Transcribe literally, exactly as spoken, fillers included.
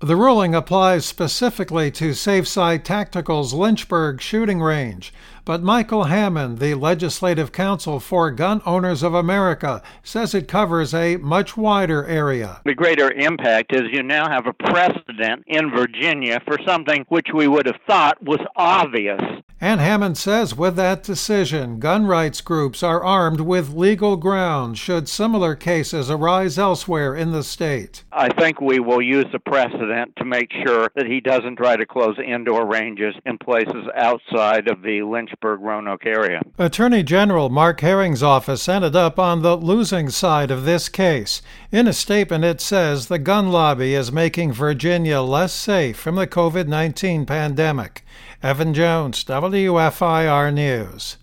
The ruling applies specifically to Safeside Tactical's Lynchburg shooting range, but Michael Hammond, the legislative counsel for Gun Owners of America, says it covers a much wider area. The greater impact is you now have a precedent in Virginia for something which we would have thought was obvious. And Hammond says with that decision, gun rights groups are armed with legal grounds should similar cases arise elsewhere in the state. I think we will use the precedent to make sure that he doesn't try to close indoor ranges in places outside of the Lynchburg-Roanoke area. Attorney General Mark Herring's office ended up on the losing side of this case. In a statement, it says the gun lobby is making Virginia less safe from the covid nineteen pandemic. Evan Jones, W F I R News.